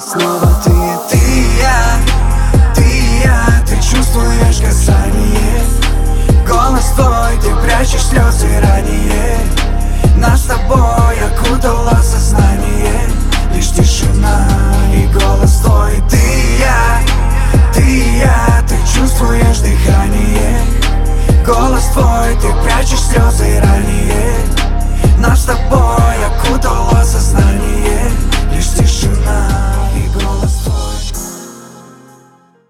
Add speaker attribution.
Speaker 1: Снова ты и я, ты чувствуешь касание. Голос твой, ты прячешь слезы ранее. Нас с тобой окутало сознание. Лишь тишина и голос твой. Ты и я, ты чувствуешь дыхание. Голос твой, ты прячешь слезы ранее.